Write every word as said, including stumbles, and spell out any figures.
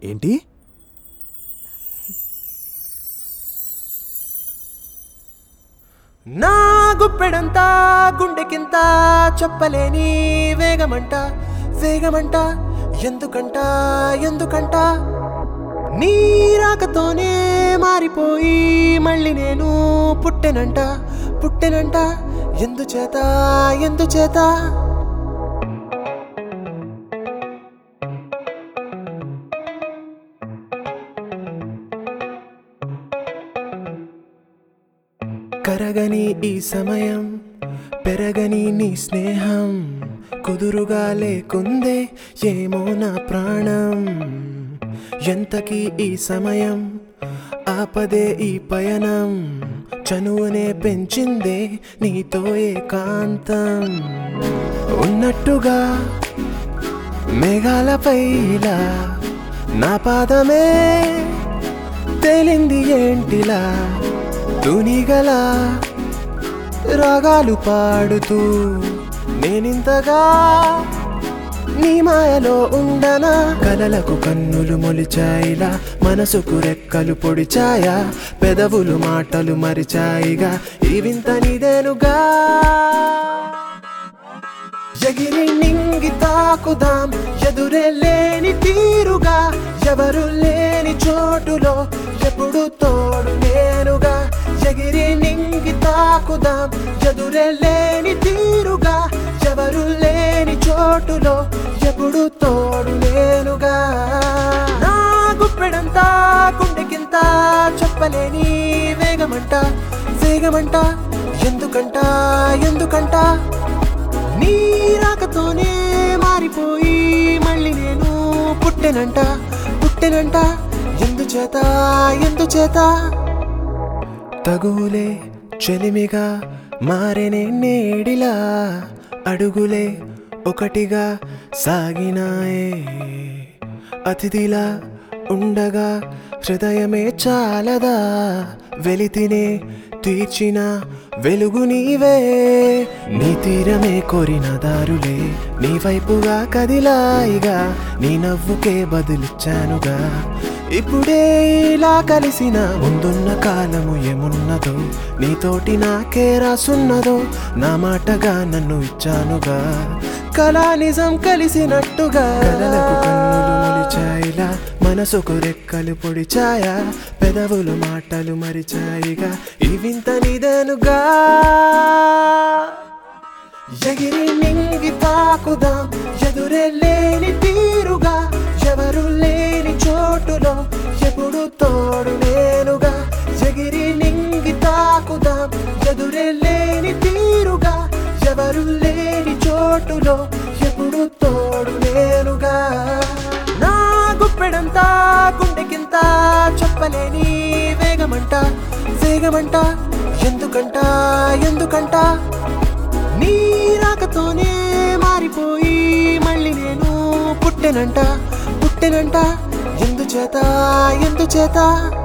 ఏంటి? నా గుప్పెడంతా గుండెకింత చెప్పలేని వేగమంట వేగమంట ఎందుకంట ఎందుకంట నీ రాకతోనే మారిపోయి మళ్ళీ నేను పుట్టెనంట పుట్టెనంట ఎందుచేత ఎందుచేత కరగని ఈ సమయం పెరగని నీ స్నేహం కుదురుగా లేకుందే ఏమో నా ప్రాణం ఎంతకీ ఈ సమయం ఆపదే ఈ పయనం చనువునే పెంచిందే నీతో ఏకాంతం ఉన్నట్టుగా మేఘాలపై ఇలా నా పాదమే తేలింది ఏంటిలా తునిగల రాగాలు పాడుతూ నేనింతగా నీ మాయలో ఉండనా కలలకు కన్నులు మొలిచాయిలా మనసుకు రెక్కలు పొడిచాయా పెదవులు మాటలు మరిచాయిగా ఈ వింత నీదేనుగా ఎగిరి నింగి తాకుదాం ఎదురే లేని తీరుగా ఎవరు లేని చోటులో ఎప్పుడు తోడు నేనుగా ఎగిరి నింగి తాకుదాం ఎదురే లేని తీరుగా ఎవరు లేని చోటులో ఎప్పుడు తోడు నేనుగా నా గుప్పెడంతా గుండెకింత చెప్పలేని వేగమంట వేగమంట ఎందుకంట ఎందుకంట నీ రాకతోనే మారిపోయి మళ్ళీ నేను పుట్టెనంట పుట్టెనంట ఎందుచేత ఎందుచేత తగులే చెలిమిగా మారేనే నేడిలా అడుగులే ఒకటిగా సాగినాయే అతిథిలా ఉండగా హృదయమే చాలదా వెలితినే తీర్చిన వెలుగు నీవే నీ తీరమే కోరిన దారులే నీ వైపుగా కదిలాయిగా నీ నవ్వుకే బదులిచ్చానుగా ఇప్పుడే ఇలా కలిసిన ముందున్న కాలము ఏమున్నదో నీతోటి నాకే రాసున్నదో నా మాటగా నన్ను ఇచ్చానుగా కళా నిజం కలిసినట్టుగా కలలకు కన్నులు మొలిచాయిలా మనసుకు రెక్కలు పొడిచాయా పెదవులు మాటలు మరిచాయిగా ఈ వింత నీదేనుగా ఎగిరి నింగి తాకుదాం ఎదురే లేని తీరుగా ఎవరు లేని చోటులో ఎప్పుడు తోడు నేనుగా ఎగిరి నింగి తాకుదాం ఎదురే లేని తీరుగా ఎవరు లేని చోటులో ఎప్పుడు తోడు నేనుగా నా గుప్పెడంతా గుండెకింత చెప్పలేని వేగమంట వేగమంట ఎందుకంట ఎందుకంట నీ రాకతోనే మారిపోయి మళ్ళీ నేను పుట్టెనంట పుట్టెనంట ఎందుచేత ఎందుచేత